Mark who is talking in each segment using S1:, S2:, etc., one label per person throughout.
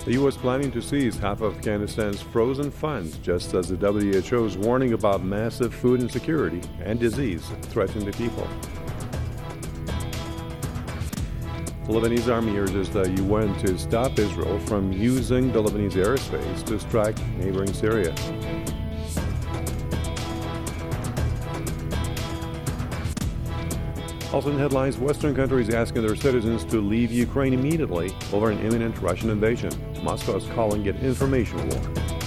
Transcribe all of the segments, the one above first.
S1: The U.S. planning to seize half of Afghanistan's frozen funds, just as the WHO's warning about massive food insecurity and disease threaten the people. The Lebanese army urges the UN to stop Israel from using the Lebanese airspace to strike neighboring Syria. Also in headlines, Western countries asking their citizens to leave Ukraine immediately over an imminent Russian invasion. Moscow is calling it information war.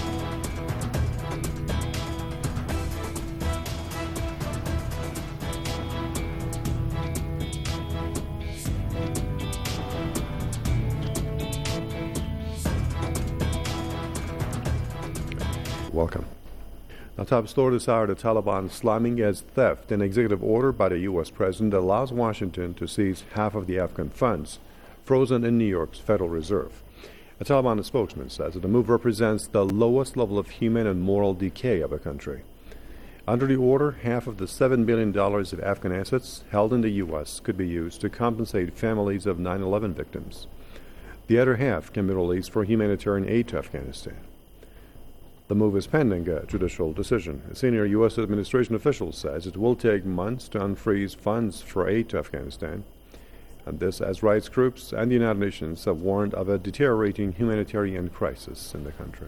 S1: Welcome. Now, top story this hour, the Taliban slamming as theft an executive order by the U.S. president that allows Washington to seize half of the Afghan funds frozen in New York's Federal Reserve. A Taliban spokesman says that the move represents the lowest level of human and moral decay of the country. Under the order, half of the $7 billion of Afghan assets held in the U.S. could be used to compensate families of 9/11 victims. The other half can be released for humanitarian aid to Afghanistan. The move is pending a judicial decision. A senior U.S. administration official says it will take months to unfreeze funds for aid to Afghanistan, and this as rights groups and the United Nations have warned of a deteriorating humanitarian crisis in the country.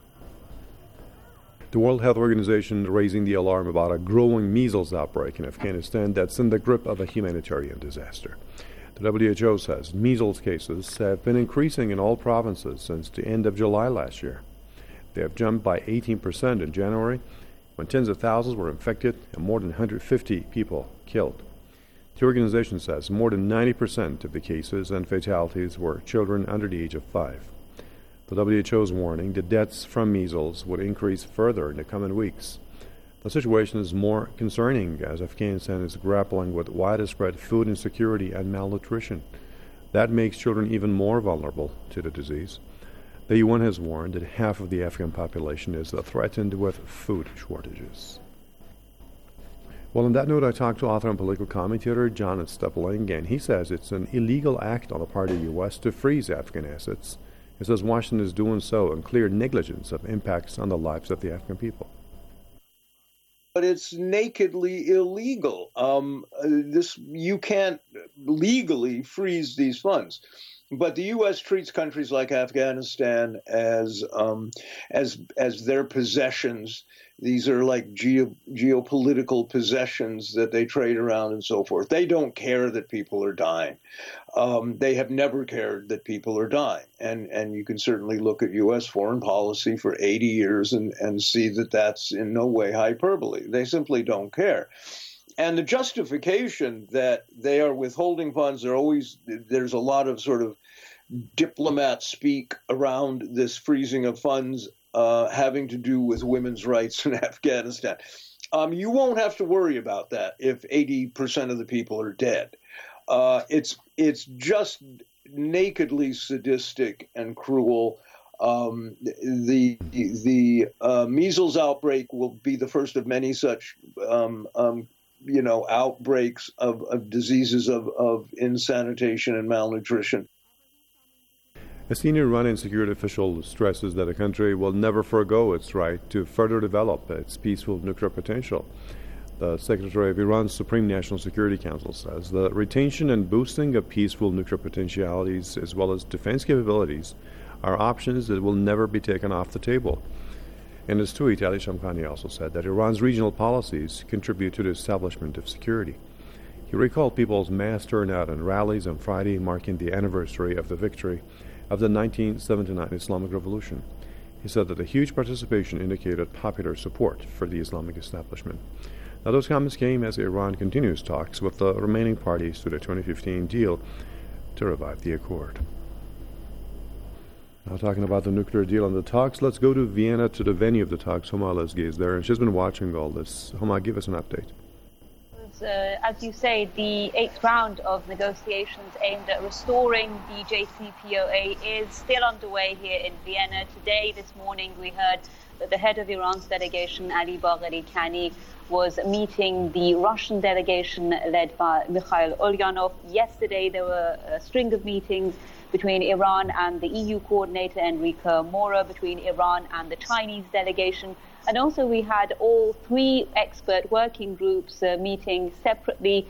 S1: The World Health Organization raising the alarm about a growing measles outbreak in Afghanistan that's in the grip of a humanitarian disaster. The WHO says measles cases have been increasing in all provinces since the end of July last year. They have jumped by 18% in January, when tens of thousands were infected and more than 150 people killed. The organization says more than 90% of the cases and fatalities were children under the age of 5. The WHO is warning that deaths from measles would increase further in the coming weeks. The situation is more concerning as Afghanistan is grappling with widespread food insecurity and malnutrition. That makes children even more vulnerable to the disease. The UN has warned that half of the Afghan population is threatened with food shortages. Well, on that note, I talked to author and political commentator John Stepling, and he says it's an illegal act on the part of the U.S. to freeze Afghan assets. He says Washington is doing so in clear negligence of impacts on the lives of the Afghan people.
S2: But it's nakedly illegal. You can't legally freeze these funds. But the U.S. treats countries like Afghanistan as their possessions. These are like geopolitical possessions that they trade around and so forth. They don't care that people are dying. They have never cared that people are dying. And you can certainly look at U.S. foreign policy for 80 years and see that that's in no way hyperbole. They simply don't care. And the justification that they are withholding funds, there's a lot of sort of diplomat speak around this freezing of funds having to do with women's rights in Afghanistan. You won't have to worry about that if 80% of the people are dead. It's just nakedly sadistic and cruel. The measles outbreak will be the first of many such outbreaks of diseases of insanitation and malnutrition.
S1: A senior Iranian security official stresses that the country will never forego its right to further develop its peaceful nuclear potential. The Secretary of Iran's Supreme National Security Council says the retention and boosting of peaceful nuclear potentialities as well as defense capabilities are options that will never be taken off the table. In his tweet, Ali Shamkhani also said that Iran's regional policies contribute to the establishment of security. He recalled people's mass turnout and rallies on Friday marking the anniversary of the victory of the 1979 Islamic Revolution. He said that the huge participation indicated popular support for the Islamic establishment. Now, those comments came as Iran continues talks with the remaining parties to the 2015 deal to revive the accord. Now, talking about the nuclear deal and the talks, let's go to Vienna to the venue of the talks. Homa Lesgi is there, and she's been watching all this. Homa, give us an update.
S3: As you say, the 8th round of negotiations aimed at restoring the JCPOA is still underway here in Vienna. Today, this morning, we heard that the head of Iran's delegation, Ali Bagheri Kani, was meeting the Russian delegation led by Mikhail Ulyanov. Yesterday, there were a string of meetings between Iran and the EU coordinator, Enrique Mora, between Iran and the Chinese delegation. And also we had all three expert working groups meeting separately.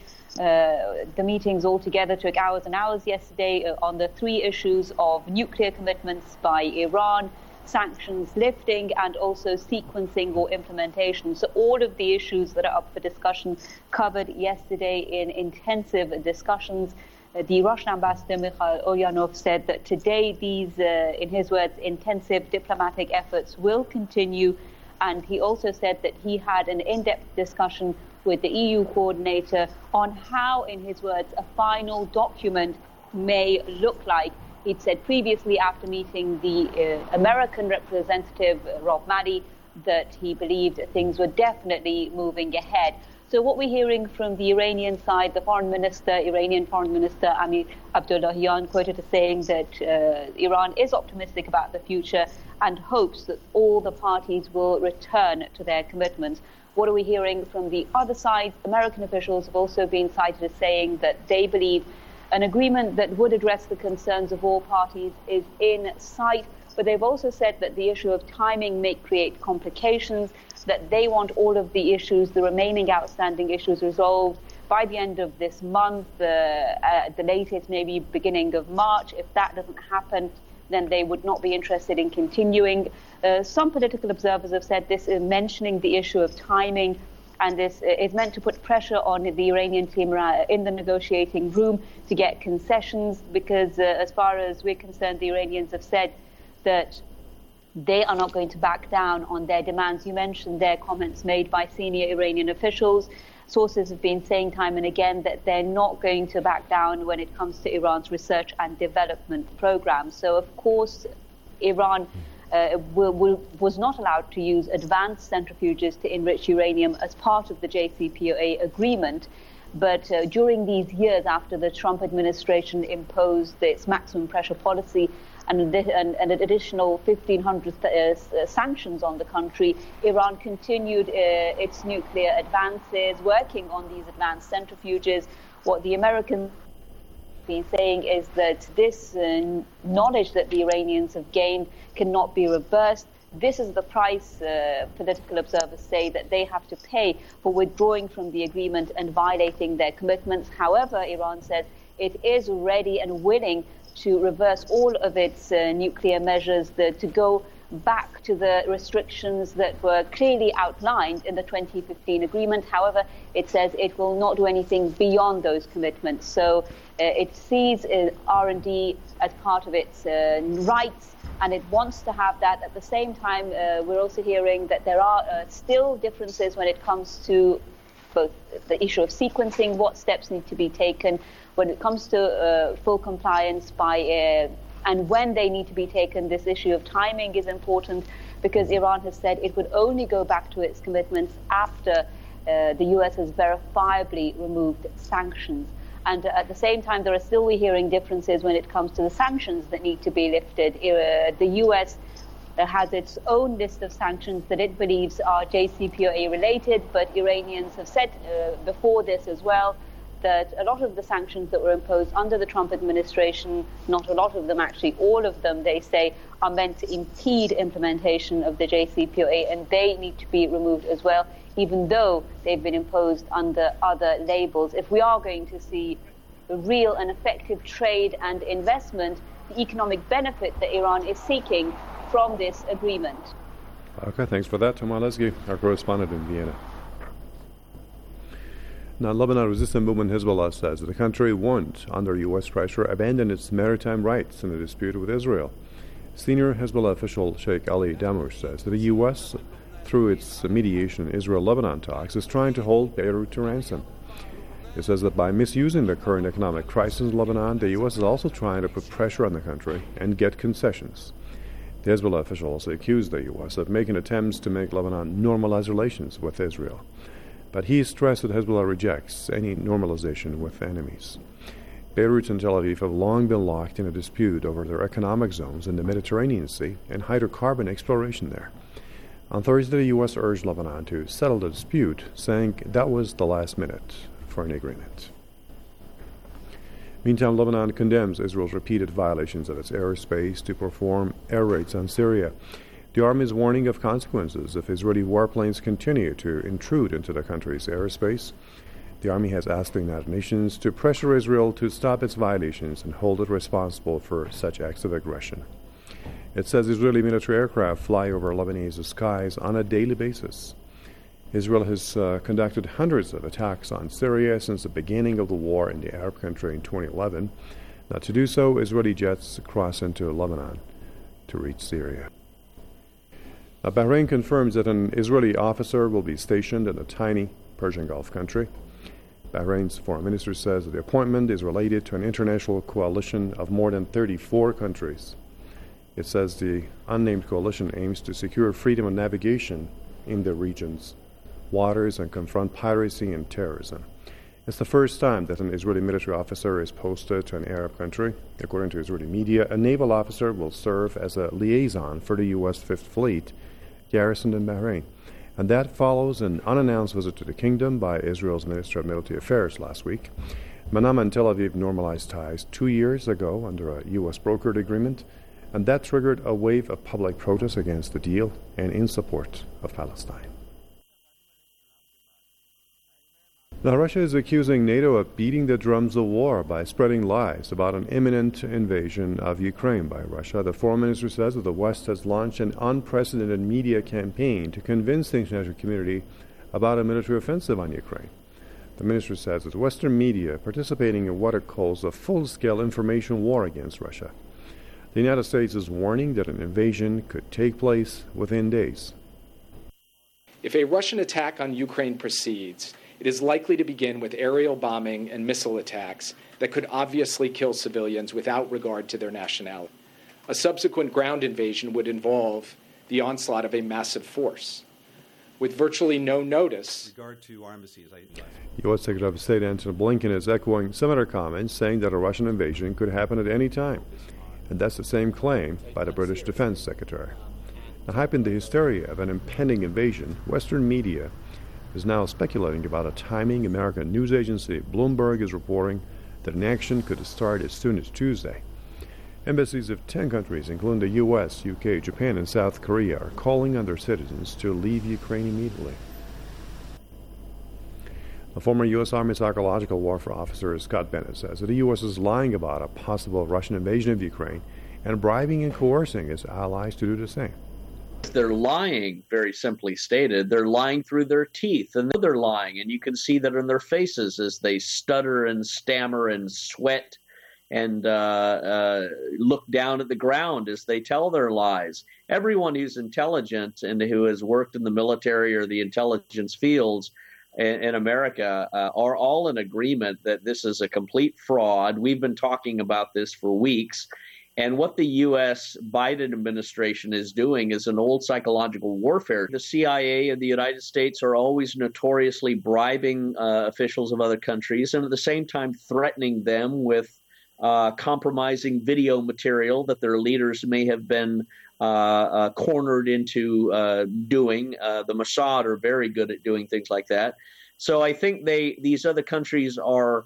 S3: The meetings altogether took hours and hours yesterday on the three issues of nuclear commitments by Iran, sanctions lifting, and also sequencing or implementation. So all of the issues that are up for discussion covered yesterday in intensive discussions. The Russian ambassador Mikhail Ulyanov said that today these, in his words, intensive diplomatic efforts will continue. And he also said that he had an in-depth discussion with the EU coordinator on how, in his words, a final document may look like. He'd said previously, after meeting the American representative, Rob Maddy, that he believed things were definitely moving ahead. So what we're hearing from the Iranian side, the Iranian Foreign Minister Amir Abdullahian, quoted as saying that Iran is optimistic about the future and hopes that all the parties will return to their commitments. What are we hearing from the other side? American officials have also been cited as saying that they believe an agreement that would address the concerns of all parties is in sight, but they've also said that the issue of timing may create complications, that they want all of the issues, the remaining outstanding issues, resolved by the end of this month, the latest maybe beginning of March. If that doesn't happen, then they would not be interested in continuing. Some political observers have said this is mentioning the issue of timing, and this is meant to put pressure on the Iranian team in the negotiating room to get concessions, because as far as we're concerned, the Iranians have said that they are not going to back down on their demands. You mentioned their comments made by senior Iranian officials. Sources have been saying time and again that they're not going to back down when it comes to Iran's research and development programs. So, of course, Iran was not allowed to use advanced centrifuges to enrich uranium as part of the JCPOA agreement. But during these years after the Trump administration imposed its maximum pressure policy and an additional 1,500 sanctions on the country, Iran continued its nuclear advances, working on these advanced centrifuges. What the Americans have been saying is that this knowledge that the Iranians have gained cannot be reversed. This is the price, political observers say, that they have to pay for withdrawing from the agreement and violating their commitments. However, Iran says it is ready and willing to reverse all of its nuclear measures, to go back to the restrictions that were clearly outlined in the 2015 agreement. However, it says it will not do anything beyond those commitments. So it sees R&D as part of its rights, and it wants to have that. At the same time, we're also hearing that there are still differences when it comes to both the issue of sequencing, what steps need to be taken when it comes to full compliance and when they need to be taken. This issue of timing is important because Iran has said it would only go back to its commitments after the US has verifiably removed sanctions. And at the same time, there are still we're hearing differences when it comes to the sanctions that need to be lifted. The US has its own list of sanctions that it believes are JCPOA related, but Iranians have said before this as well that a lot of the sanctions that were imposed under the Trump administration, not a lot of them, actually all of them, they say, are meant to impede implementation of the JCPOA, and they need to be removed as well, even though they've been imposed under other labels. If we are going to see real and effective trade and investment, the economic benefit that Iran is seeking from this agreement.
S1: Okay, thanks for that, Tamar Lesky, our correspondent in Vienna. Now, Lebanon resistance movement Hezbollah says that the country won't, under U.S. pressure, abandon its maritime rights in a dispute with Israel. Senior Hezbollah official Sheikh Ali Damush says that the U.S., through its mediation in Israel-Lebanon talks, is trying to hold Beirut to ransom. It says that by misusing the current economic crisis in Lebanon, the U.S. is also trying to put pressure on the country and get concessions. The Hezbollah official also accused the U.S. of making attempts to make Lebanon normalize relations with Israel. But he stressed that Hezbollah rejects any normalization with enemies. Beirut and Tel Aviv have long been locked in a dispute over their economic zones in the Mediterranean Sea and hydrocarbon exploration there. On Thursday, the U.S. urged Lebanon to settle the dispute, saying that was the last minute for an agreement. Meantime, Lebanon condemns Israel's repeated violations of its airspace to perform air raids on Syria. The army is warning of consequences if Israeli warplanes continue to intrude into the country's airspace. The army has asked the United Nations to pressure Israel to stop its violations and hold it responsible for such acts of aggression. It says Israeli military aircraft fly over Lebanese skies on a daily basis. Israel has conducted hundreds of attacks on Syria since the beginning of the war in the Arab country in 2011. Now, to do so, Israeli jets cross into Lebanon to reach Syria. Now, Bahrain confirms that an Israeli officer will be stationed in a tiny Persian Gulf country. Bahrain's foreign minister says that the appointment is related to an international coalition of more than 34 countries. It says the unnamed coalition aims to secure freedom of navigation in the region's waters and confront piracy and terrorism. It's the first time that an Israeli military officer is posted to an Arab country. According to Israeli media, a naval officer will serve as a liaison for the U.S. Fifth Fleet garrisoned in Bahrain. And that follows an unannounced visit to the kingdom by Israel's Minister of Military Affairs last week. Manama and Tel Aviv normalized ties 2 years ago under a U.S. brokered agreement, and that triggered a wave of public protest against the deal and in support of Palestine. Now, Russia is accusing NATO of beating the drums of war by spreading lies about an imminent invasion of Ukraine by Russia. The foreign minister says that the West has launched an unprecedented media campaign to convince the international community about a military offensive on Ukraine. The minister says that Western media are participating in what it calls a full-scale information war against Russia. The United States is warning that an invasion could take place within days.
S4: If a Russian attack on Ukraine proceeds, it is likely to begin with aerial bombing and missile attacks that could obviously kill civilians without regard to their nationality. A subsequent ground invasion would involve the onslaught of a massive force. With virtually no notice.
S1: U.S. Secretary of State Antony Blinken is echoing similar comments, saying that a Russian invasion could happen at any time. And that's the same claim by the British Defense Secretary. Now, hyping the hysteria of an impending invasion, Western media is now speculating about a timing. American news agency Bloomberg is reporting that an action could start as soon as Tuesday. Embassies of 10 countries, including the U.S., UK, Japan, and South Korea, are calling on their citizens to leave Ukraine immediately. A former U.S. Army psychological warfare officer, Scott Bennett, says that the U.S. is lying about a possible Russian invasion of Ukraine and bribing and coercing its allies to do the same.
S5: They're lying, very simply stated. They're lying through their teeth, and they're lying, and you can see that in their faces as they stutter and stammer and sweat and look down at the ground as they tell their lies. Everyone who's intelligent and who has worked in the military or the intelligence fields in America are all in agreement that this is a complete fraud. We've been talking about this for weeks. And what the U.S. Biden administration is doing is an old psychological warfare. The CIA and the United States are always notoriously bribing officials of other countries and at the same time threatening them with compromising video material that their leaders may have been cornered into doing. The Mossad are very good at doing things like that. So I think these other countries are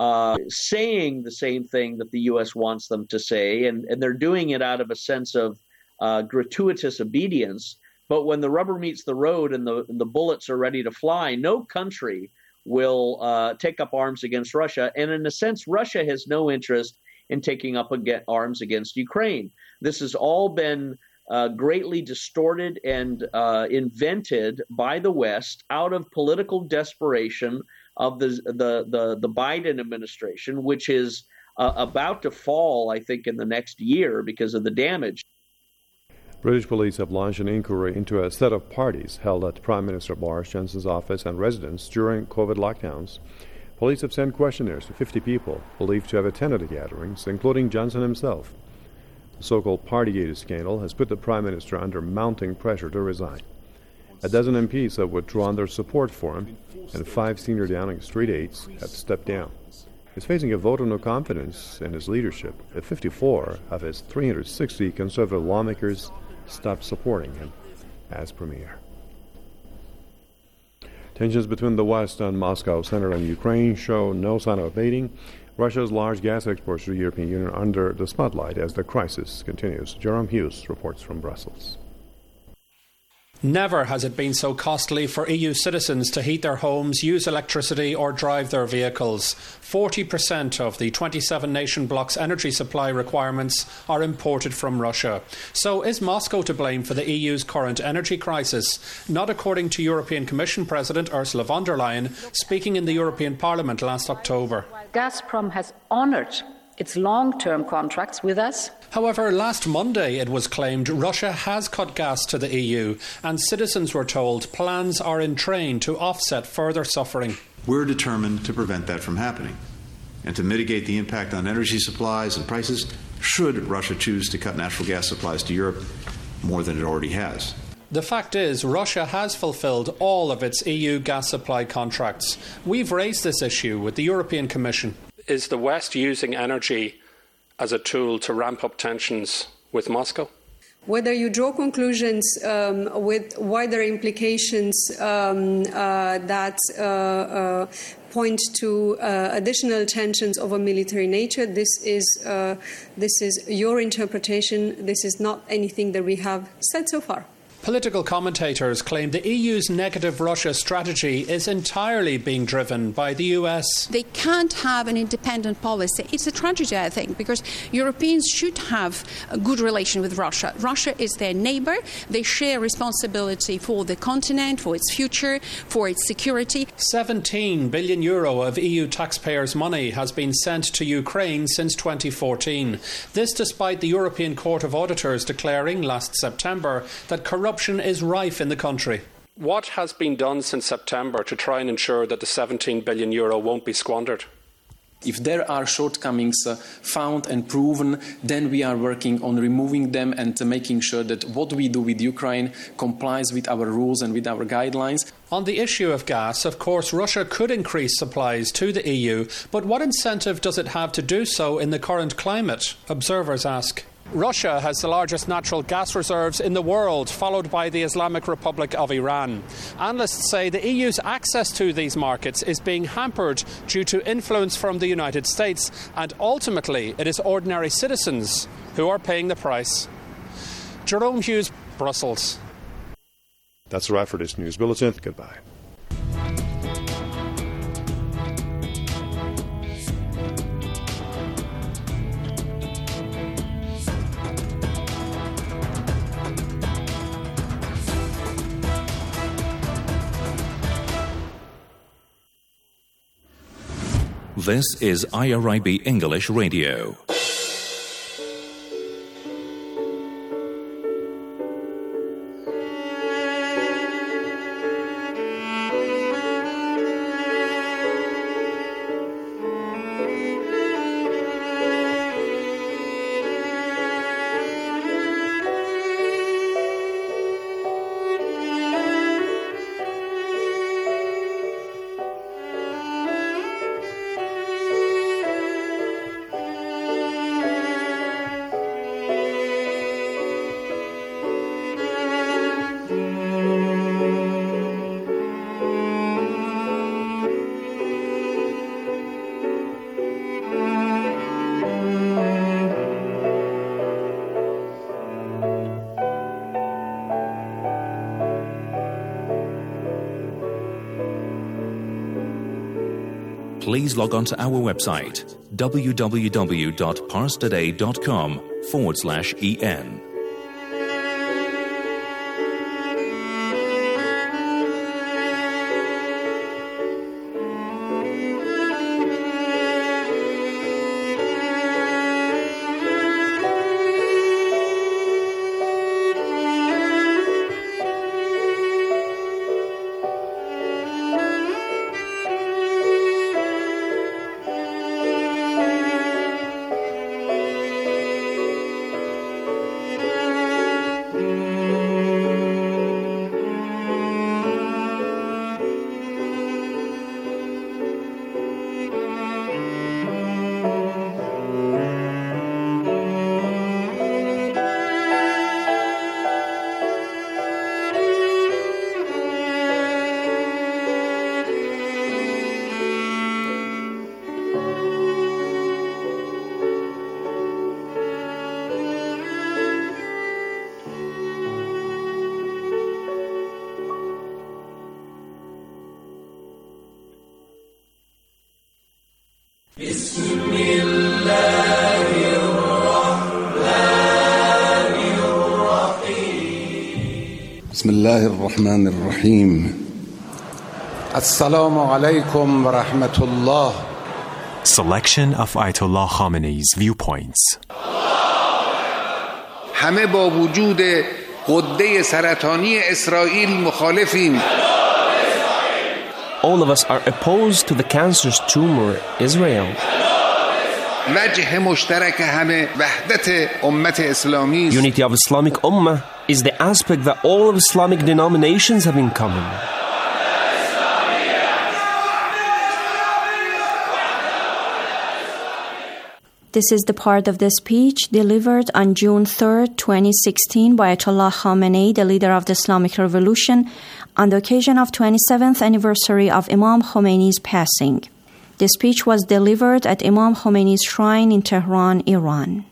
S5: saying the same thing that the U.S. wants them to say, and they're doing it out of a sense of gratuitous obedience. But when the rubber meets the road and the bullets are ready to fly, no country will take up arms against Russia. And in a sense, Russia has no interest in taking up arms against Ukraine. This has all been greatly distorted and invented by the West out of political desperation of the Biden administration, which is about to fall, I think, in the next year because of the damage.
S1: British police have launched an inquiry into a set of parties held at Prime Minister Boris Johnson's office and residence during COVID lockdowns. Police have sent questionnaires to 50 people believed to have attended the gatherings, including Johnson himself. The so-called Partygate scandal has put the Prime Minister under mounting pressure to resign. A dozen MPs have withdrawn their support for him, and 5 senior Downing Street aides have stepped down. He's facing a vote of no confidence in his leadership, if 54 of his 360 Conservative lawmakers stopped supporting him as premier. Tensions between the West and Moscow centered on Ukraine show no sign of abating. Russia's large gas exports to the European Union are under the spotlight as the crisis continues. Jerome Hughes reports from Brussels.
S6: Never has it been so costly for EU citizens to heat their homes, use electricity or drive their vehicles. 40% of the 27 nation bloc's energy supply requirements are imported from Russia. So is Moscow to blame for the EU's current energy crisis? Not according to European Commission President Ursula von der Leyen, speaking in the European Parliament last October.
S7: Gazprom has honoured its long-term contracts with us.
S6: However, last Monday it was claimed Russia has cut gas to the EU, and citizens were told plans are in train to offset further suffering.
S8: We're determined to prevent that from happening and to mitigate the impact on energy supplies and prices should Russia choose to cut natural gas supplies to Europe more than it already has.
S6: The fact is, Russia has fulfilled all of its EU gas supply contracts. We've raised this issue with the European Commission. Is the West using energy as a tool to ramp up tensions with Moscow?
S9: Whether you draw conclusions with wider implications that point to additional tensions of a military nature, this is your interpretation. This is not anything that we have said so far.
S6: Political commentators claim the EU's negative Russia strategy is entirely being driven by the US.
S10: They can't have an independent policy. It's a tragedy, I think, because Europeans should have a good relation with Russia. Russia is their neighbour. They share responsibility for the continent, for its future, for its security.
S6: €17 billion of EU taxpayers' money has been sent to Ukraine since 2014. This despite the European Court of Auditors declaring last September that corruption is rife in the country. What has been done since September to try and ensure that the €17 billion won't be squandered?
S11: If there are shortcomings found and proven, then we are working on removing them and making sure that what we do with Ukraine complies with our rules and with our guidelines.
S6: On the issue of gas, of course, Russia could increase supplies to the EU, but what incentive does it have to do so in the current climate? Observers ask. Russia has the largest natural gas reserves in the world, followed by the Islamic Republic of Iran. Analysts say the EU's access to these markets is being hampered due to influence from the United States, and ultimately it is ordinary citizens who are paying the price. Jerome Hughes, Brussels.
S1: That's a wrap for this news bulletin. Goodbye.
S12: This is IRIB English Radio. Please log on to our website, www.parstoday.com/en.
S13: بسم الله الرحمن الرحيم السلام عليكم ورحمة الله.
S14: Selection of Ayatollah Khamenei's viewpoints.
S13: همه با وجود غده سرطانی اسرائیل مخالفیم.
S15: All of us are opposed to the cancerous tumor, Israel.
S13: وجه مشترک همه وحدت امت اسلامی.
S15: Unity of Islamic Ummah is the aspect that all of Islamic denominations have in common.
S16: This is the part of the speech delivered on June 3, 2016 by Ayatollah Khamenei, the leader of the Islamic Revolution, on the occasion of 27th anniversary of Imam Khomeini's passing. The speech was delivered at Imam Khomeini's shrine in Tehran, Iran.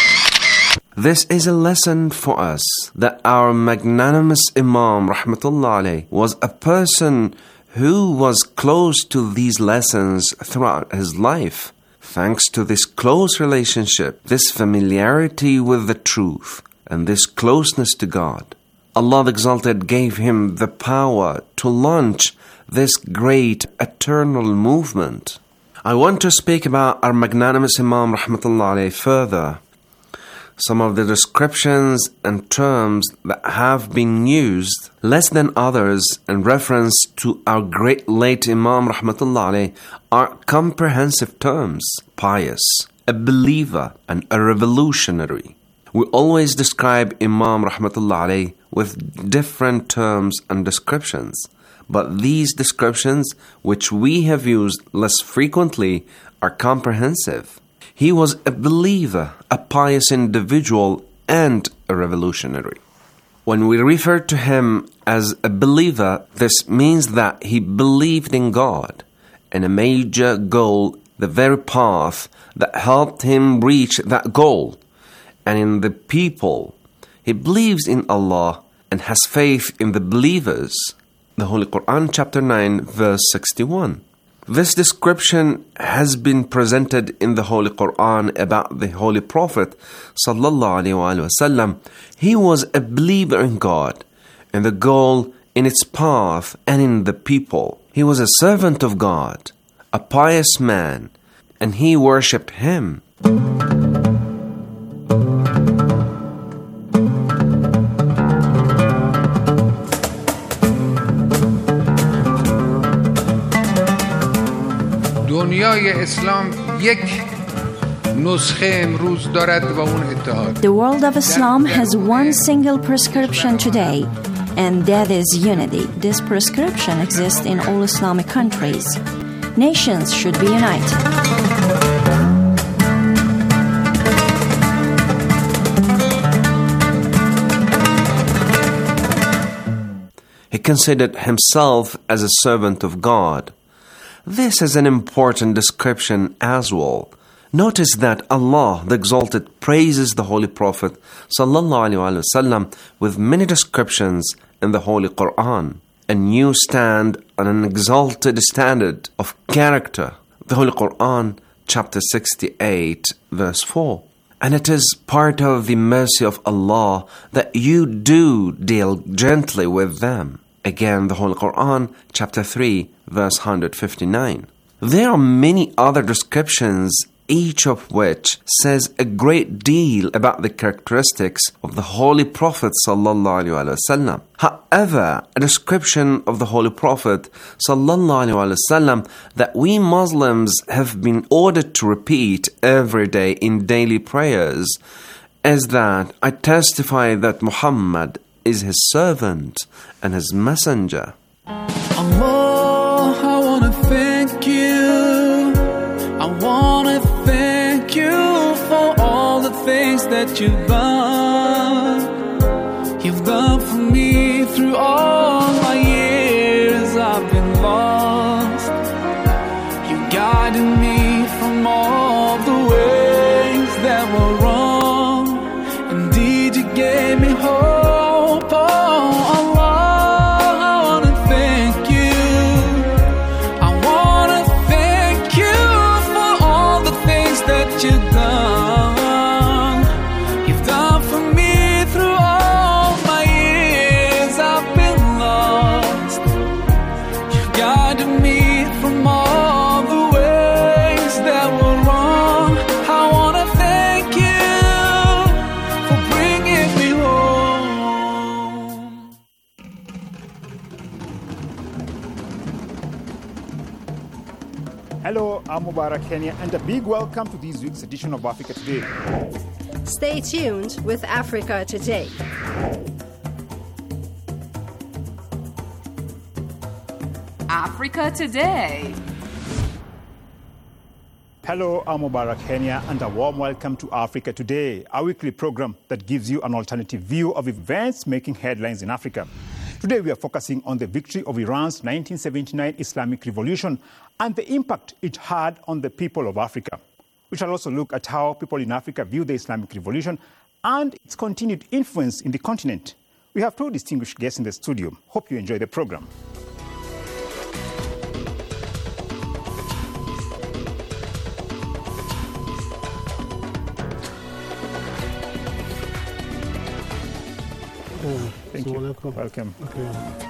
S17: This is a lesson for us that our magnanimous Imam Rahmatullah alayh was a person who was close to these lessons throughout his life. Thanks to this close relationship, this familiarity with the truth, and this closeness to God, Allah the Exalted gave him the power to launch this great eternal movement. I want to speak about our magnanimous Imam Rahmatullah alayh further. Some of the descriptions and terms that have been used less than others in reference to our great late Imam Rahmatullah alayh are comprehensive terms: pious, a believer, and a revolutionary. We always describe Imam Rahmatullah alayh with different terms and descriptions, but these descriptions, which we have used less frequently, are comprehensive. He was a believer, a pious individual, and a revolutionary. When we refer to him as a believer, this means that he believed in God and a major goal, the very path that helped him reach that goal, and in the people. He believes in Allah and has faith in the believers. The Holy Quran, chapter 9, verse 61. This description has been presented in the Holy Quran about the Holy Prophet sallallahu alaihi wasallam. He was a believer in God, in the goal, in its path, and in the people. He was a servant of God, a pious man, and he worshipped Him.
S13: دنیای اسلام یک نسخه امروز دارد و اون اتحاد.
S16: The world of Islam has one single prescription today, and that is unity. This prescription exists in all Islamic countries. Nations should be united.
S17: He considered himself as a servant of God. This is an important description as well. Notice that Allah, the Exalted, praises the Holy Prophet ﷺ with many descriptions in the Holy Quran. And you stand on an exalted standard of character. The Holy Quran, chapter 68, verse 4. And it is part of the mercy of Allah that you do deal gently with them. Again, the Holy Quran, chapter 3, verse 159. There are many other descriptions, each of which says a great deal about the characteristics of the Holy Prophet ﷺ. However, a description of the Holy Prophet ﷺ that we Muslims have been ordered to repeat every day in daily prayers is that I testify that Muhammad is his servant and his messenger.
S18: Allah, I want to thank you. I want to thank you for all the things that you've done. You've done for me through all my years I've been lost. You guided me from all the ways that were wrong. Indeed, you gave me hope. For
S19: I'm Mubarak Kenya, and a big welcome to this week's edition of Africa Today.
S20: Stay tuned with Africa Today.
S21: Africa Today.
S19: Hello, I'm Mubarak Kenya, and a warm welcome to Africa Today, a weekly program that gives you an alternative view of events making headlines in Africa. Today we are focusing on the victory of Iran's 1979 Islamic Revolution and the impact it had on the people of Africa. We shall also look at how people in Africa view the Islamic Revolution and its continued influence in the continent. We have two distinguished guests in the studio. Hope you enjoy the program. Thank you. Welcome. Okay.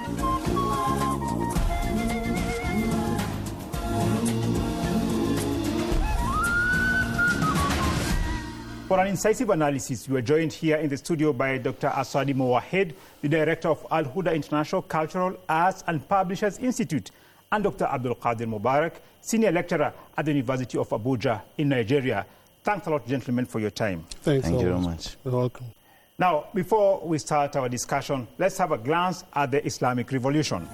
S19: For an incisive analysis, we are joined here in the studio by Dr. Asadi Mowahed, the director of Al Huda International Cultural Arts and Publishers Institute, and Dr. Abdul Qadir Mubarak, senior lecturer at the University of Abuja in Nigeria. Thanks a lot, gentlemen, for your time.
S22: Thank you very much. You're welcome.
S19: Now, before we start our discussion, let's have a glance at the Islamic Revolution.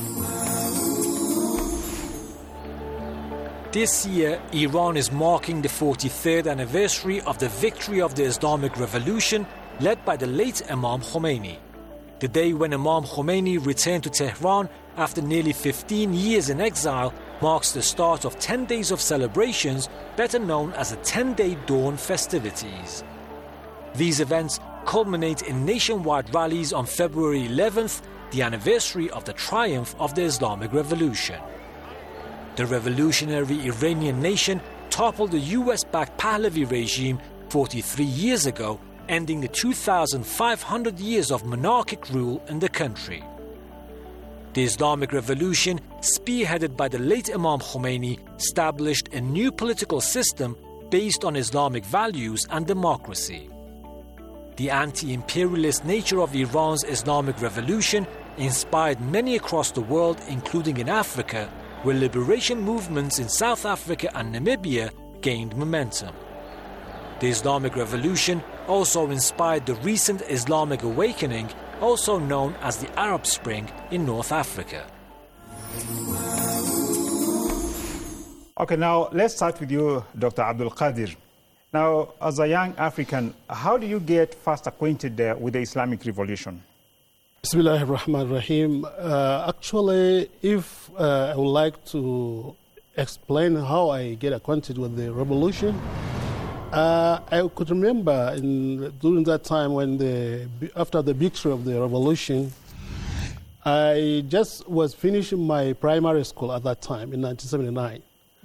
S23: This year, Iran is marking the 43rd anniversary of the victory of the Islamic Revolution led by the late Imam Khomeini. The day when Imam Khomeini returned to Tehran after nearly 15 years in exile marks the start of 10 days of celebrations, better known as the 10-day Dawn festivities. These events culminate in nationwide rallies on February 11th, the anniversary of the triumph of the Islamic Revolution. The revolutionary Iranian nation toppled the US-backed Pahlavi regime 43 years ago, ending the 2,500 years of monarchic rule in the country. The Islamic Revolution, spearheaded by the late Imam Khomeini, established a new political system based on Islamic values and democracy. The anti-imperialist nature of Iran's Islamic Revolution inspired many across the world, including in Africa, where liberation movements in South Africa and Namibia gained momentum. The Islamic Revolution also inspired the recent Islamic awakening, also known as the Arab Spring, in North Africa.
S19: Okay, now let's start with you, Dr. Abdul Qadir. Now, as a young African, how do you get first acquainted with the Islamic Revolution?
S22: Bismillahir Rahmanir Rahim. Actually, if I would like to explain how I get acquainted with the revolution, I could remember during that time after the victory of the revolution, I just was finishing my primary school at that time in 1979.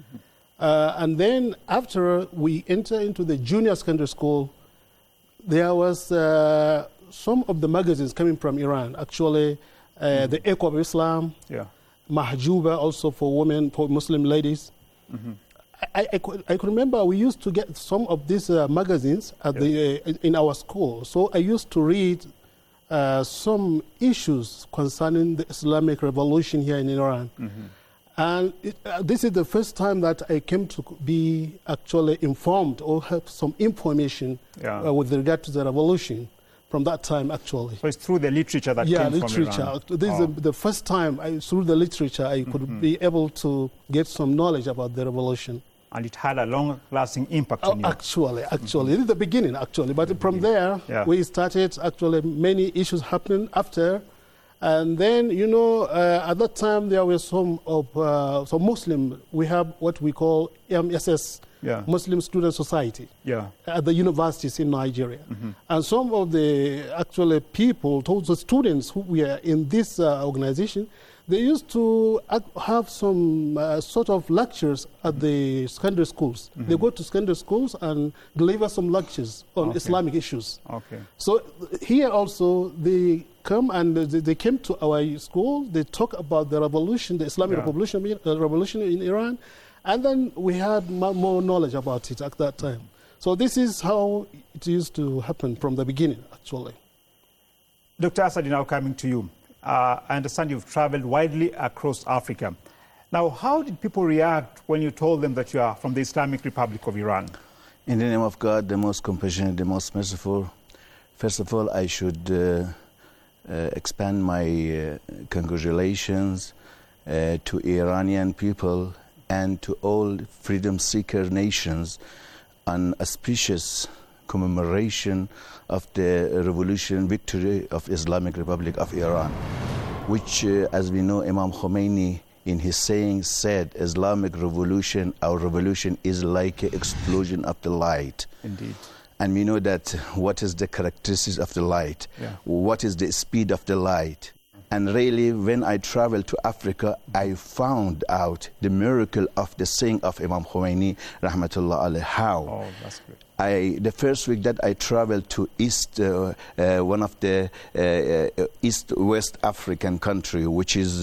S22: And then after we entered into the junior secondary school, there was some of the magazines coming from Iran. Actually, the Echo of Islam, Mahjuba also for women, for Muslim ladies. Mm-hmm. I could remember we used to get some of these magazines at in our school. So I used to read some issues concerning the Islamic Revolution here in Iran. Mm-hmm. And this is the first time that I came to be actually informed or have some information with regard to the revolution from that time, actually.
S19: So it's through the literature that came from Iran?
S22: This is the first time through the literature I could be able to get some knowledge about the revolution.
S19: And it had a long-lasting impact on you?
S22: Actually. This is the beginning, actually. But from there, we started actually many issues happening after. And then, at that time, there were some Muslim, we have what we call MSS, Muslim Student Society, at the universities in Nigeria. Mm-hmm. And some of the actually people, the students who were in this organization, they used to have some sort of lectures at the secondary schools. Mm-hmm. They go to secondary schools and deliver some lectures on Islamic issues. Okay. So here also, they come and they came to our school. They talk about the revolution, the Islamic revolution in Iran, and then we had more knowledge about it at that time. So this is how it used to happen from the beginning, actually.
S19: Dr. Asadi, now coming to you. I understand you've traveled widely across Africa. Now, how did people react when you told them that you are from the Islamic Republic of Iran?
S2: In the name of God, the most compassionate, the most merciful, first of all, I should expand my congratulations to Iranian people and to all freedom seeker nations on auspicious commemoration of the revolution victory of Islamic Republic of Iran, which, as we know, Imam Khomeini in his saying said, Islamic revolution, our revolution is like an explosion of the light.
S19: Indeed.
S2: And we know that what is the characteristics of the light, what is the speed of the light. And really, when I traveled to Africa, I found out the miracle of the saying of Imam Khomeini, rahmatullah alayhi. How?
S19: Oh, that's good.
S2: The first week that I traveled to one of the East-West African country, which is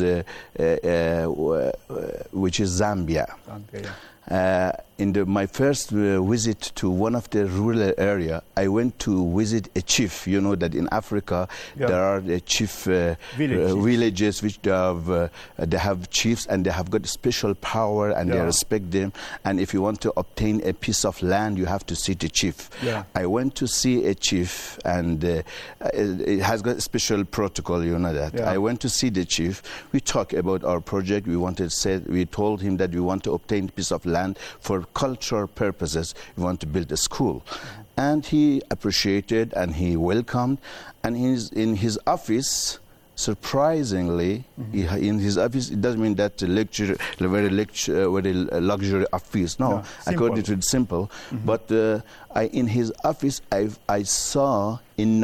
S2: Zambia. In my first visit to one of the rural area, I went to visit a chief. You know that in Africa there are the chief villages which they have chiefs and they have got special power and they respect them. And if you want to obtain a piece of land, you have to see the chief. I went to see a chief, and it has got a special protocol. You know that. I went to see the chief. We talked about our project. We told him that we want to obtain a piece of land for cultural purposes. We want to build a school. And he appreciated and he welcomed. And in his office, surprisingly, in his office, it doesn't mean that very luxury office. No, according to it, simple. But in his office, I saw in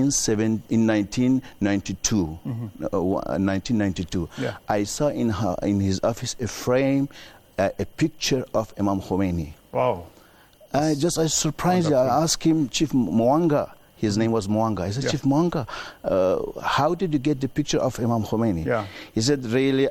S2: 1992, I saw in his office a frame, a picture of Imam Khomeini.
S19: Wow.
S2: I surprised. I asked him, Chief Mwanga. His name was Mwanga. I said, Chief Mwanga, how did you get the picture of Imam Khomeini? He said, really,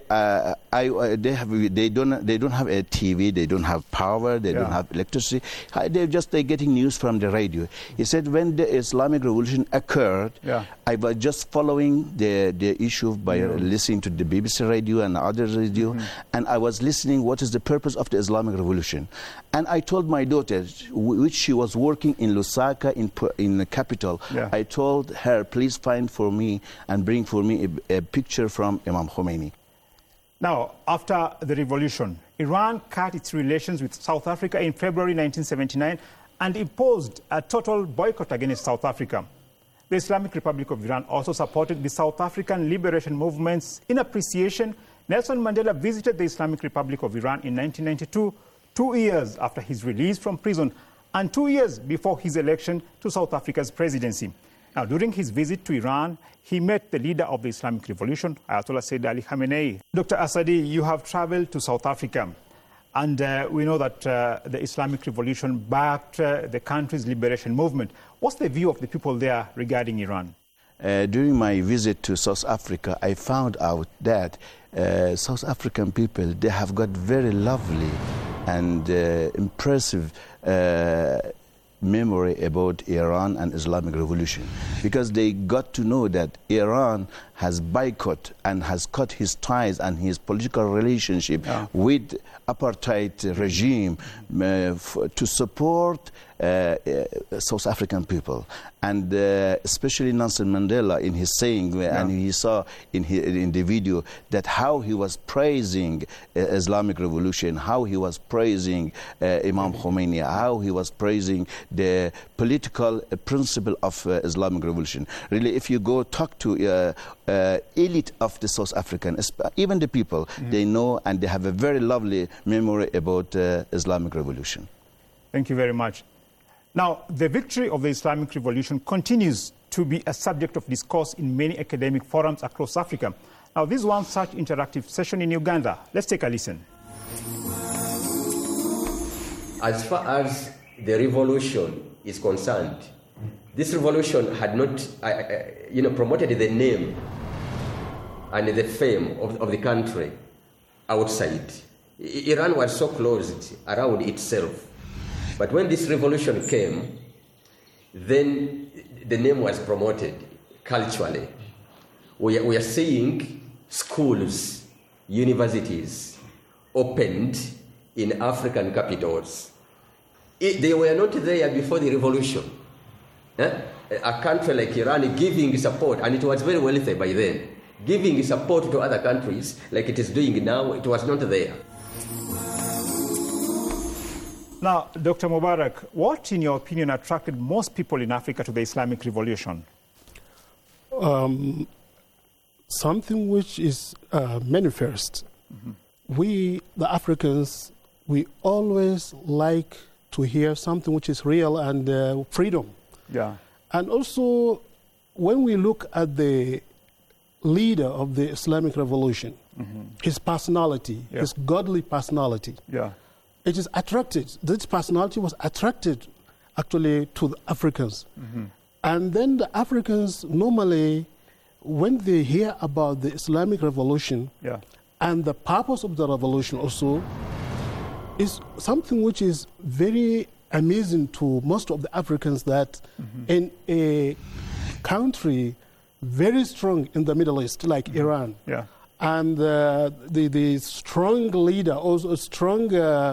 S2: they don't have a TV, they don't have power, they don't have electricity. They're getting news from the radio. He said, when the Islamic Revolution occurred, I was just following the issue by listening to the BBC radio and other radio, and I was listening what is the purpose of the Islamic Revolution. And I told my daughter, which she was working in Lusaka, in the capital, I told her, please find for me and bring for me a picture from Imam Khomeini.
S19: Now, after the revolution, Iran cut its relations with South Africa in February 1979 and imposed a total boycott against South Africa. The Islamic Republic of Iran also supported the South African liberation movements. In appreciation, Nelson Mandela visited the Islamic Republic of Iran in 1992, 2 years after his release from prison, and 2 years before his election to South Africa's presidency. Now, during his visit to Iran, he met the leader of the Islamic Revolution, Ayatollah Sayyid Ali Khamenei. Dr. Asadi, you have traveled to South Africa, and we know that the Islamic Revolution backed the country's liberation movement. What's the view of the people there regarding Iran?
S2: During my visit to South Africa, I found out that South African people, they have got very lovely and impressive memory about Iran and Islamic Revolution, because they got to know that Iran has boycotted and has cut his ties and his political relationship with apartheid regime to support South African people. And especially Nelson Mandela, in his saying, and he saw in the video that how he was praising Islamic Revolution, how he was praising Imam Khomeini, how he was praising the political principle of Islamic Revolution. Really, if you go talk to elite of the South African, even the people, they know and they have a very lovely memory about Islamic Revolution.
S19: Thank you very much. Now, the victory of the Islamic Revolution continues to be a subject of discourse in many academic forums across Africa. Now, this is one such interactive session in Uganda. Let's take a listen.
S3: As far as the revolution is concerned, this revolution had not, promoted the name and the fame of the country outside. Iran was so closed around itself. But when this revolution came, then the name was promoted culturally. We are seeing schools, universities, opened in African capitals. They were not there before the revolution. A country like Iran giving support, and it was very wealthy by then, giving support to other countries like it is doing now, it was not there.
S19: Now, Dr. Mubarak, what, in your opinion, attracted most people in Africa to the Islamic Revolution?
S22: Something which is manifest. Mm-hmm. We, the Africans, we always like to hear something which is real and freedom.
S19: Yeah.
S22: And also, when we look at the leader of the Islamic Revolution, mm-hmm. his personality, his godly personality, it is attracted. This personality was attracted, actually, to the Africans. Mm-hmm. And then the Africans normally, when they hear about the Islamic Revolution and the purpose of the revolution also, is something which is very amazing to most of the Africans, that in a country very strong in the Middle East, like Iran, and the strong leader, also a strong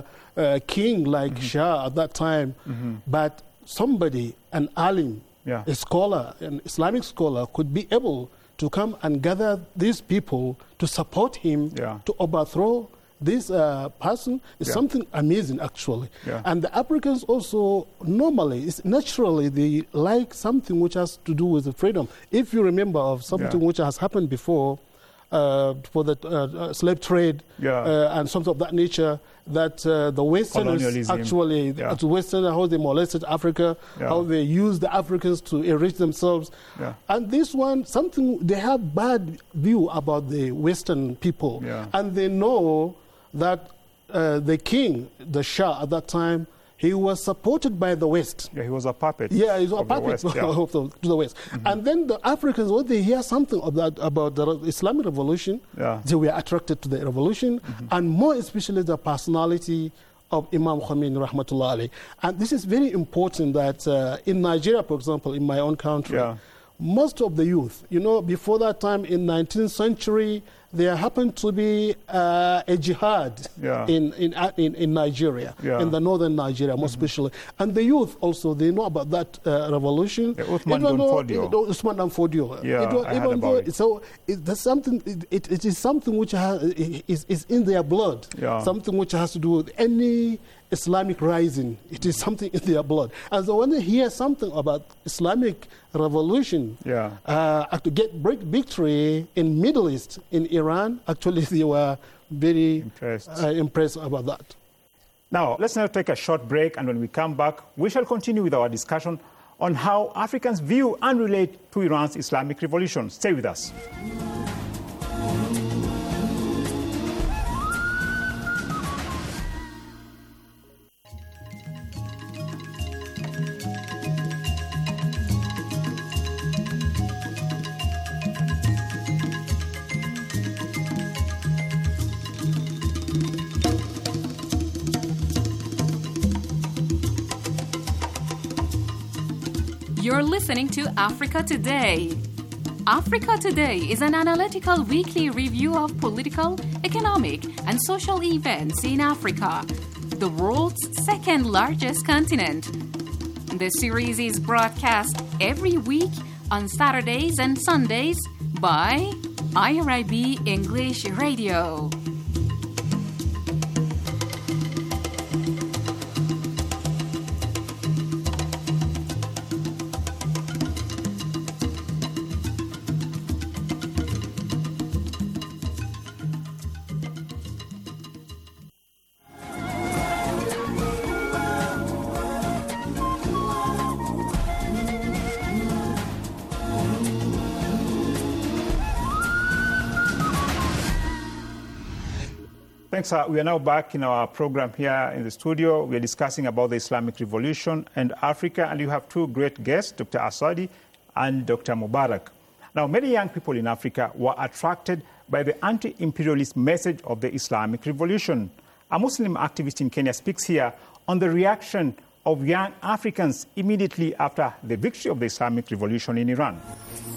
S22: king like Shah at that time, but somebody, an alim, a scholar, an Islamic scholar, could be able to come and gather these people to support him to overthrow this person is something amazing, actually. And the Africans also, normally, naturally, they like something which has to do with the freedom. If you remember of something which has happened before, for the slave trade and something of that nature, that the Westerners actually, the Westerners, how they molested Africa, how they used the Africans to enrich themselves. And this one, something, they have bad view about the Western people. And they know that the king, the Shah at that time, he was supported by the West.
S19: He was a puppet.
S22: He was a puppet to the West. And then the Africans, when they hear something of that, about the Islamic Revolution, they were attracted to the revolution, and more especially the personality of Imam Khomeini, rahmatullah alayhi. And this is very important that in Nigeria, for example, in my own country, most of the youth, before that time in 19th century, there happened to be a jihad in Nigeria, in the northern Nigeria, more especially. And the youth also, they know about that revolution.
S19: Usman Dan
S22: Fodio. So that's something, it is something which is in their blood, something which has to do with any Islamic rising. It is something in their blood. And so when they hear something about Islamic revolution, to get victory in Middle East, in Iran, actually they were very impressed about that.
S19: Now, let's now take a short break, and when we come back, we shall continue with our discussion on how Africans view and relate to Iran's Islamic revolution. Stay with us.
S21: You're listening to Africa Today. Africa Today is an analytical weekly review of political, economic, and social events in Africa, the world's second largest continent. The series is broadcast every week on Saturdays and Sundays by IRIB English Radio.
S19: Thanks. We are now back in our program here in the studio. We are discussing about the Islamic Revolution and Africa, and you have two great guests, Dr. Asadi and Dr. Mubarak. Now, many young people in Africa were attracted by the anti-imperialist message of the Islamic Revolution. A Muslim activist in Kenya speaks here on the reaction of young Africans immediately after the victory of the Islamic Revolution in Iran.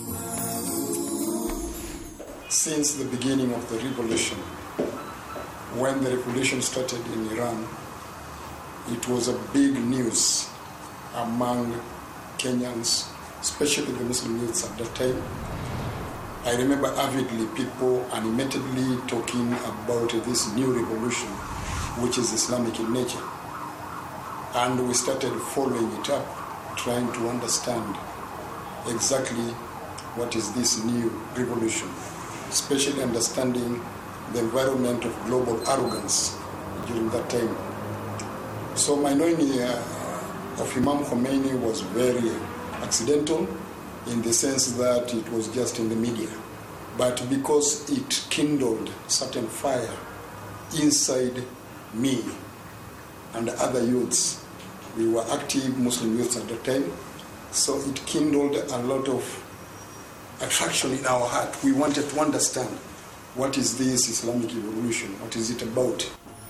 S4: Since the beginning of the revolution, when the revolution started in Iran, it was a big news among Kenyans, especially the Muslim youths at that time. I remember avidly people animatedly talking about this new revolution, which is Islamic in nature. And we started following it up, trying to understand exactly what is this new revolution, especially understanding the environment of global arrogance during that time. So my knowing of Imam Khomeini was very accidental in the sense that it was just in the media. But because it kindled certain fire inside me and other youths, we were active Muslim youths at the time, so it kindled a lot of attraction in our heart. We wanted to understand what is this Islamic revolution, what is it about?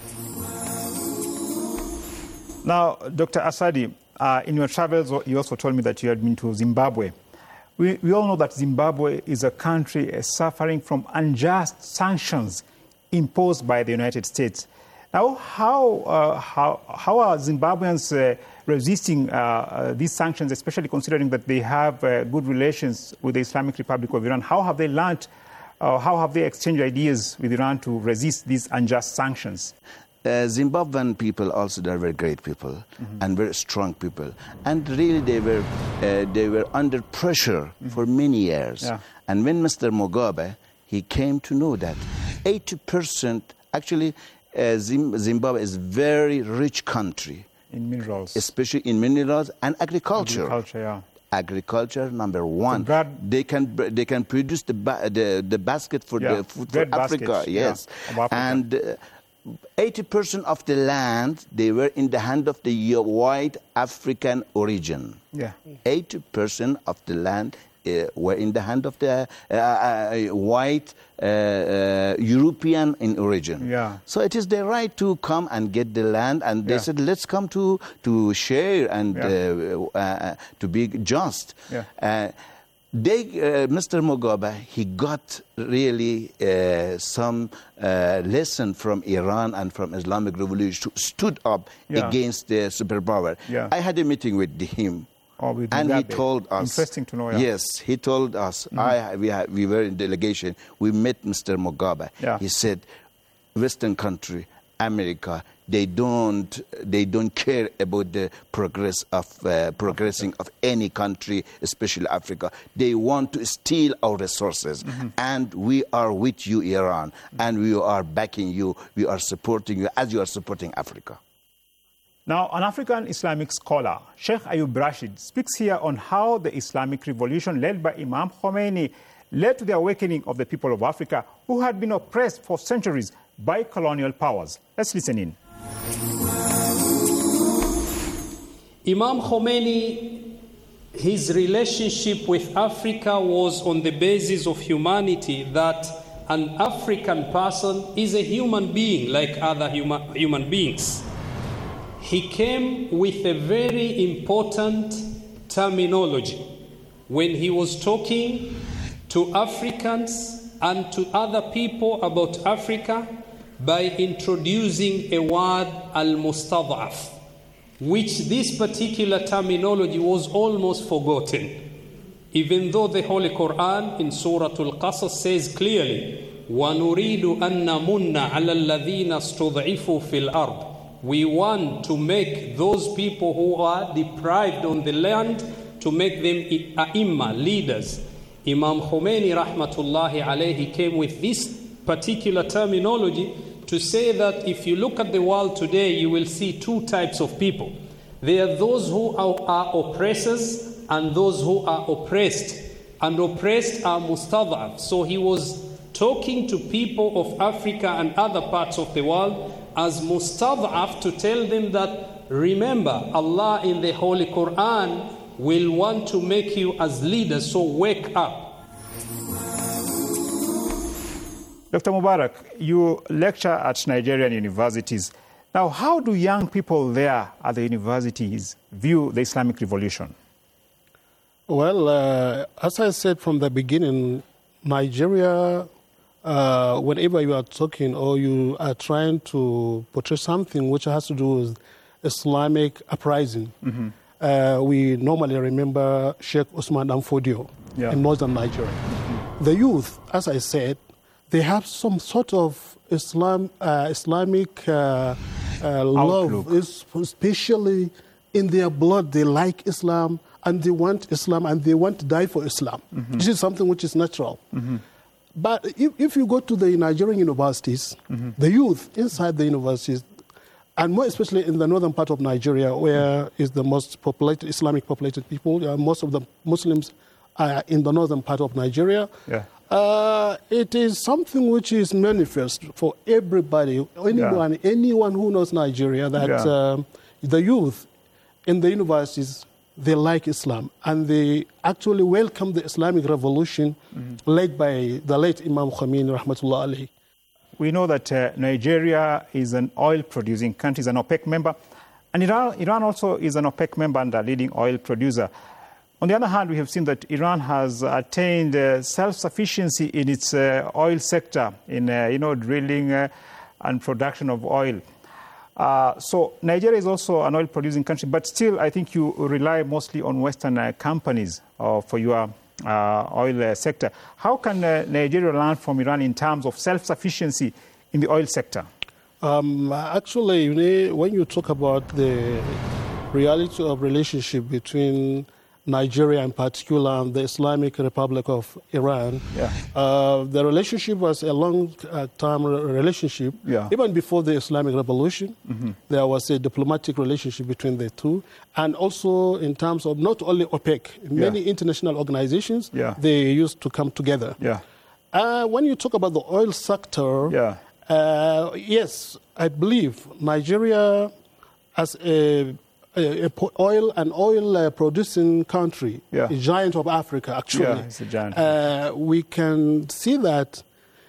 S19: Now, Dr. Asadi, in your travels, you also told me that you had been to Zimbabwe. We all know that Zimbabwe is a country suffering from unjust sanctions imposed by the United States. Now, how are Zimbabweans resisting these sanctions, especially considering that they have good relations with the Islamic Republic of Iran? How have they learned, how have they exchanged ideas with Iran to resist these unjust sanctions?
S2: Zimbabwean people also, they're very great people and very strong people, and really they were under pressure for many years. Yeah. And when Mr. Mugabe, he came to know that 80%, actually Zimbabwe is a very rich country
S19: in minerals,
S2: especially in minerals and agriculture.
S19: Yeah.
S2: Agriculture, number one. They can produce the basket for the food for Africa. Yes,
S19: Africa.
S2: And 80% of the land, they were in the hand of the white African origin.
S19: Yeah.
S2: 80% of the land were in the hand of the white European in origin.
S19: Yeah.
S2: So it is their right to come and get the land, and they said, let's come to share and to be just.
S19: Yeah.
S2: Mr. Mugabe, he got really some lesson from Iran and from Islamic Revolution, stood up against the superpower.
S19: Yeah.
S2: I had a meeting with him, and he told us.
S19: Interesting to know. Yeah.
S2: Yes, he told us. We were in delegation. We met Mr. Mugabe.
S19: Yeah.
S2: He said, Western country, America, they don't care about the progressing of any country, especially Africa. They want to steal our resources, and we are with you, Iran, and we are backing you. We are supporting you as you are supporting Africa.
S19: Now, an African Islamic scholar, Sheikh Ayub Rashid, speaks here on how the Islamic revolution led by Imam Khomeini led to the awakening of the people of Africa who had been oppressed for centuries by colonial powers. Let's listen in.
S5: Imam Khomeini, his relationship with Africa was on the basis of humanity, that an African person is a human being like other human beings. He came with a very important terminology when he was talking to Africans and to other people about Africa by introducing a word, al-mustad'af, which this particular terminology was almost forgotten. Even though the Holy Quran in Surah Al-Qasas says clearly, وَنُرِيدُ أَن نَمُنَّ عَلَى الَّذِينَ اسْتُضْعِفُوا فِي الْأَرْضِ. We want to make those people who are deprived on the land, to make them a'imma, leaders. Imam Khomeini rahmatullahi alayhi came with this particular terminology to say that if you look at the world today, you will see two types of people. There are those who are oppressors and those who are oppressed. And oppressed are mustad'af. So he was talking to people of Africa and other parts of the world as mustad'af, to tell them that, remember, Allah in the Holy Quran will want to make you as leaders, so wake up.
S19: Dr. Mubarak, you lecture at Nigerian universities. Now, how do young people there at the universities view the Islamic Revolution?
S22: Well, as I said from the beginning, Nigeria whenever you are talking or you are trying to portray something which has to do with Islamic uprising, we normally remember Sheikh Usman Danfodio in northern Nigeria. The youth, as I said, they have some sort of Islamic love, especially in their blood. They like Islam and they want Islam and they want to die for Islam. This is something which is natural. But if you go to the Nigerian universities, the youth inside the universities, and more especially in the northern part of Nigeria, where is the most populated, Islamic populated people, most of the Muslims are in the northern part of Nigeria. It is something which is manifest for everybody, anyone who knows Nigeria, that the youth in the universities, they like Islam, and they actually welcome the Islamic revolution led by the late Imam Khomeini, rahmatullah alayhi.
S19: We know that Nigeria is an oil-producing country, is an OPEC member, and Iran also is an OPEC member and a leading oil producer. On the other hand, we have seen that Iran has attained self-sufficiency in its oil sector, in drilling and production of oil. So Nigeria is also an oil-producing country, but still, I think you rely mostly on Western companies for your oil sector. How can Nigeria learn from Iran in terms of self-sufficiency in the oil sector?
S22: Actually, when you talk about the reality of relationship between Nigeria in particular and the Islamic Republic of Iran, the relationship was a long-term relationship. Even before the Islamic Revolution, there was a diplomatic relationship between the two. And also in terms of not only OPEC, many international organizations, they used to come together. When you talk about the oil sector, yes, I believe Nigeria as a oil producing country, a giant of Africa, actually.
S19: It's a giant.
S22: We can see that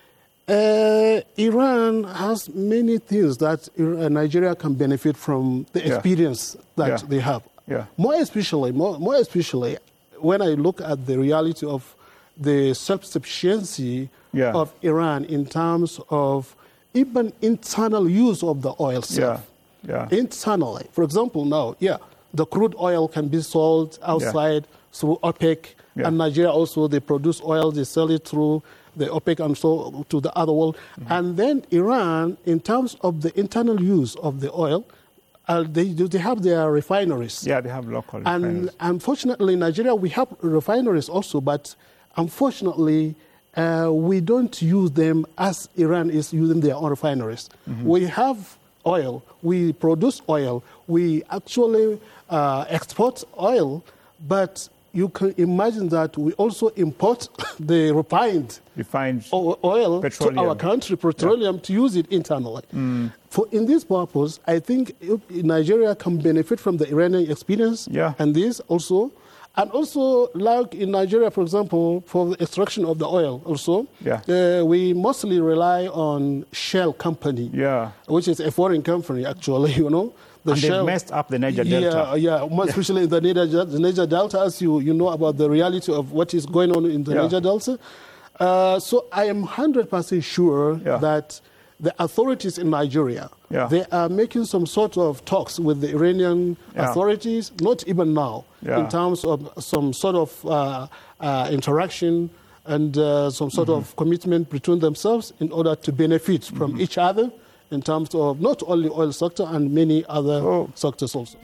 S22: Iran has many things that Nigeria can benefit from the experience that they have. More especially, when I look at the reality of the self-sufficiency of Iran in terms of even internal use of the oil itself. Internally. For example, now, the crude oil can be sold outside through OPEC, and Nigeria also, they produce oil, they sell it through the OPEC and so to the other world. And then Iran, in terms of the internal use of the oil, they have their refineries.
S19: They have local refineries.
S22: And unfortunately, Nigeria, we have refineries also, but unfortunately, we don't use them as Iran is using their own refineries. We have oil, we produce oil, we actually export oil, but you can imagine that we also import the refined oil to our country, petroleum, to use it internally. For in this purpose, I think Nigeria can benefit from the Iranian experience and this also. And also, like in Nigeria, for example, for the extraction of the oil also, we mostly rely on Shell company, which is a foreign company, actually,
S19: And they've messed up the Niger Delta.
S22: More especially in the Niger Delta, as you know about the reality of what is going on in the Niger Delta. So I am 100% sure that the authorities in Nigeria, they are making some sort of talks with the Iranian authorities, not even now, in terms of some sort of interaction and some sort of commitment between themselves in order to benefit from each other in terms of not only oil sector and many other sectors also.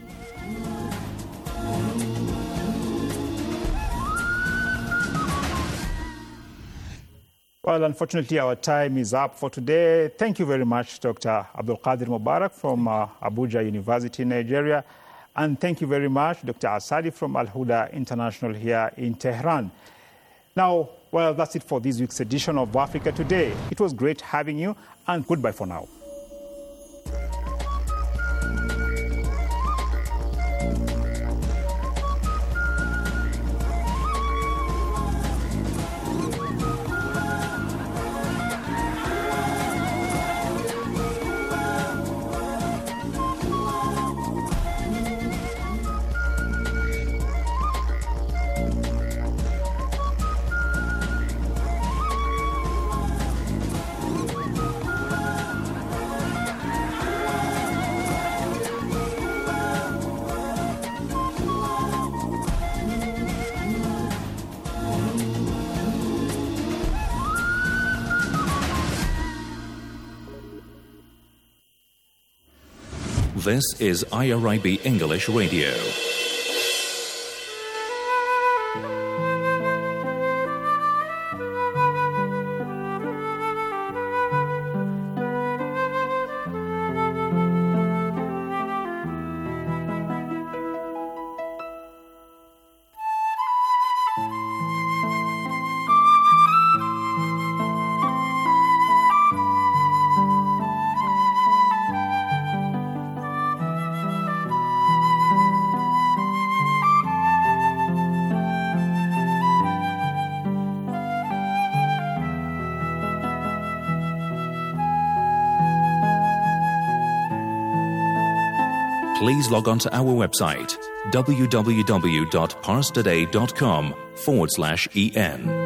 S19: Well, unfortunately, our time is up for today. Thank you very much, Dr. Abdul Qadir Mubarak from Abuja University, Nigeria. And thank you very much, Dr. Asadi from Al Huda International here in Tehran. Now, well, that's it for this week's edition of Africa Today. It was great having you, and goodbye for now.
S12: This is IRIB English Radio. Please log on to our website www.parstoday.com/en.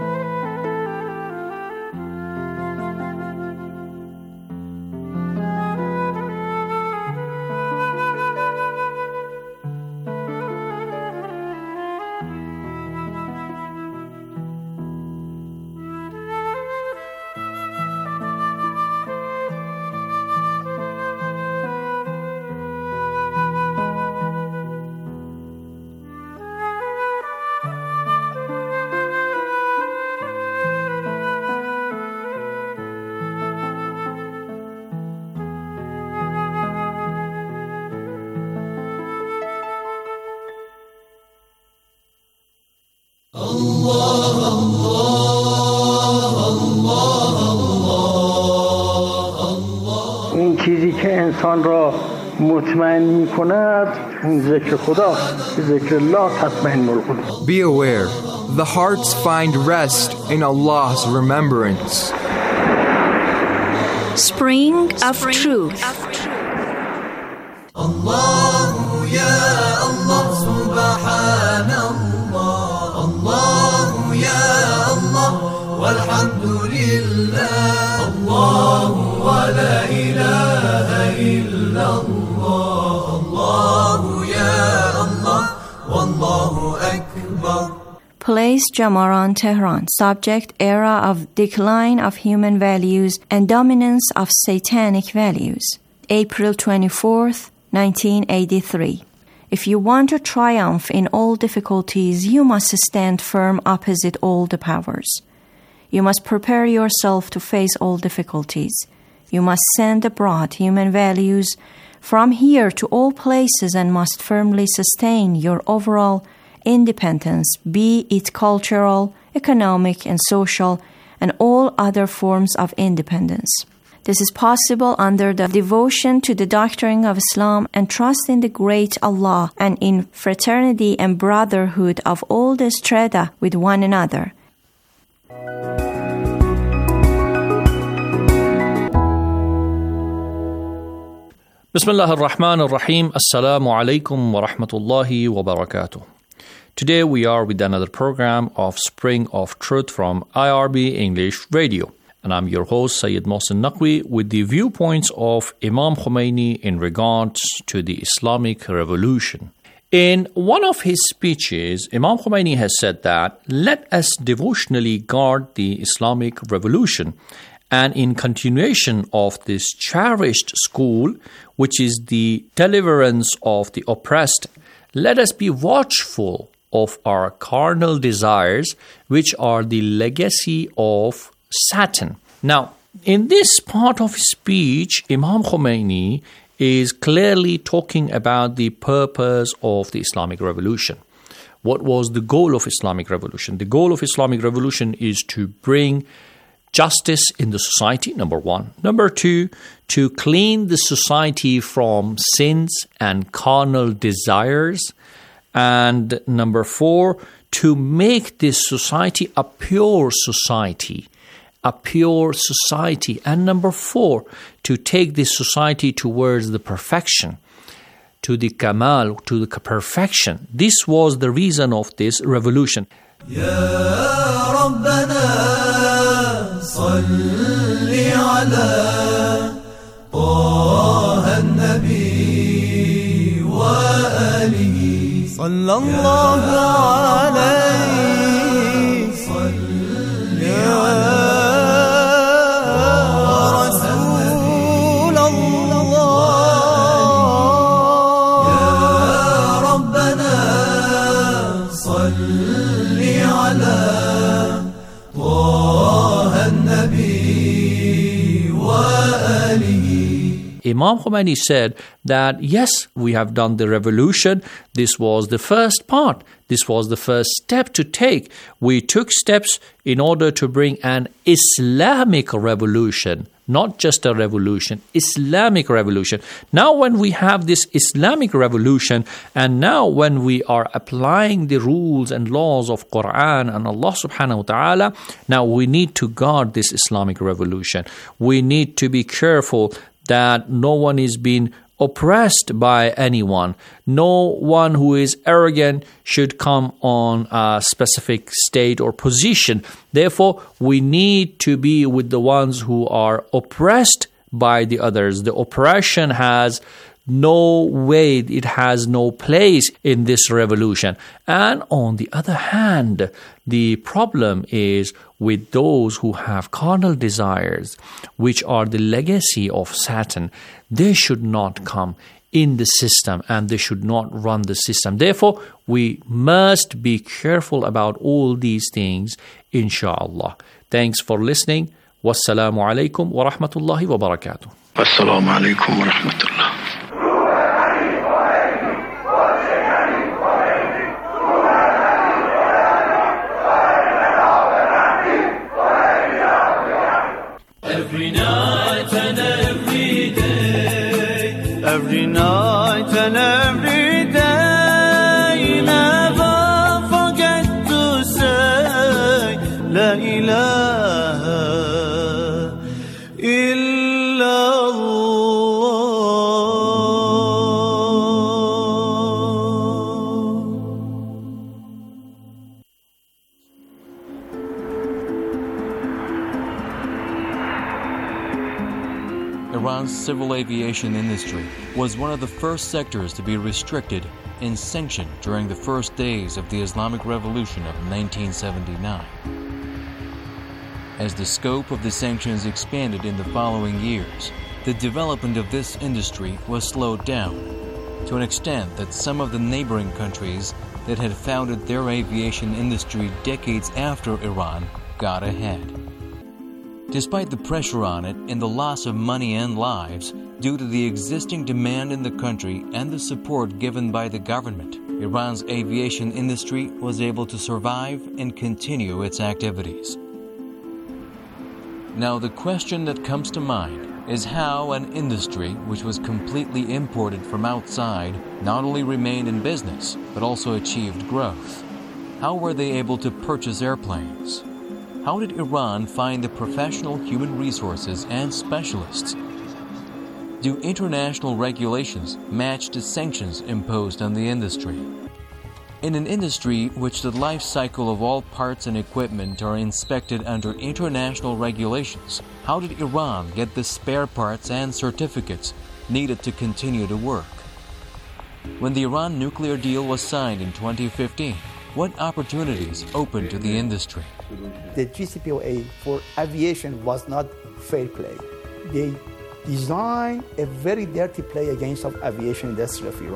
S7: این چیزی که انسان را مطمئن می کند این ذکر خدا ذکر الله تطمئن القلوب.
S8: Be aware, the hearts find rest in Allah's remembrance.
S16: Spring of Truth.
S18: Allah ya Allah subhanallah Allah ya Allah walhamdulillah Allah wa la ilaha illallah Allah ya Allah wallahu akbar.
S16: Place Jamaran, Tehran. Subject: era of decline of human values and dominance of satanic values. April 24th, 1983. If you want to triumph in all difficulties, you must stand firm opposite all the powers. You must prepare yourself to face all difficulties. You must send abroad human values from here to all places and must firmly sustain your overall independence, be it cultural, economic, and social, and all other forms of independence. This is possible under the devotion to the doctrine of Islam and trust in the great Allah and in fraternity and brotherhood of all the strata with one another.
S9: Bismillah ar-Rahman ar-Rahim. Assalamu alaikum wa rahmatullahi wa barakatuh. Today we are with another program of Spring of Truth from IRB English Radio. And I'm your host, Sayyid Mohsen Naqvi, with the viewpoints of Imam Khomeini in regards to the Islamic Revolution. In one of his speeches, Imam Khomeini has said that, let us devotionally guard the Islamic Revolution. And in continuation of this cherished school, which is the deliverance of the oppressed, let us be watchful of our carnal desires, which are the legacy of Satan. Now, in this part of his speech, Imam Khomeini is clearly talking about the purpose of the Islamic Revolution. What was the goal of Islamic Revolution? The goal of Islamic Revolution is to bring justice in the society, number one. Number two, to clean the society from sins and carnal desires. And number four, to make this society a pure society. A pure society. And number four, to take this society towards the perfection, to the kamal, to the perfection. This was the reason of this revolution.
S18: Ya Rabbana salli ala Taha an-Nabi wa alihi sallallahu alayhi salli ala
S9: Imam Khomeini said that yes, we have done the revolution. This was the first part. This was the first step to take. We took steps in order to bring an Islamic revolution, not just a revolution, Islamic revolution. Now when we have this Islamic revolution, and now when we are applying the rules and laws of Quran and Allah subhanahu wa ta'ala, now we need to guard this Islamic revolution. We need to be careful that no one is being oppressed by anyone. No one who is arrogant should come on a specific state or position. Therefore, we need to be with the ones who are oppressed by the others. The oppression has no weight, it has no place in this revolution. And on the other hand, the problem is with those who have carnal desires, which are the legacy of Satan. They should not come in the system and they should not run the system. Therefore, we must be careful about all these things, inshallah. Thanks for listening. Wassalamu alaikum wa rahmatullahi wa barakatuh.
S6: Wassalamu alaikum wa rahmatullah.
S18: Every night and every day, every night and every day, never forget to say La ilaha illallah.
S10: Iran's civil aviation industry was one of the first sectors to be restricted and sanctioned during the first days of the Islamic Revolution of 1979. As the scope of the sanctions expanded in the following years, the development of this industry was slowed down to an extent that some of the neighboring countries that had founded their aviation industry decades after Iran got ahead. Despite the pressure on it and the loss of money and lives due to the existing demand in the country and the support given by the government, Iran's aviation industry was able to survive and continue its activities. Now, the question that comes to mind is how an industry which was completely imported from outside not only remained in business, but also achieved growth. How were they able to purchase airplanes? How did Iran find the professional human resources and specialists? Do international regulations match the sanctions imposed on the industry? In an industry which the life cycle of all parts and equipment are inspected under international regulations, how did Iran get the spare parts and certificates needed to continue to work? When the Iran nuclear deal was signed in 2015, what opportunities opened to the industry?
S11: The JCPOA for aviation was not fair play. They designed a very dirty play against the aviation industry of Iran.